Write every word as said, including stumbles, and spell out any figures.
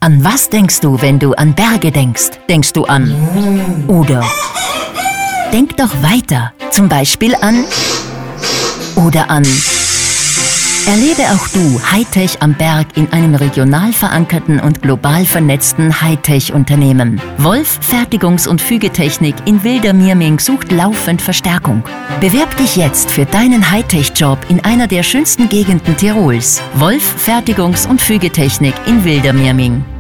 An was denkst du, wenn du an Berge denkst? Denkst du an oder? Denk doch weiter, zum Beispiel an oder an. Erlebe auch du Hightech am Berg in einem regional verankerten und global vernetzten Hightech-Unternehmen. Wolf Fertigungs- und Fügetechnik in Wildermierming sucht laufend Verstärkung. Bewerb dich jetzt für deinen Hightech-Job in einer der schönsten Gegenden Tirols. Wolf Fertigungs- und Fügetechnik in Wildermierming.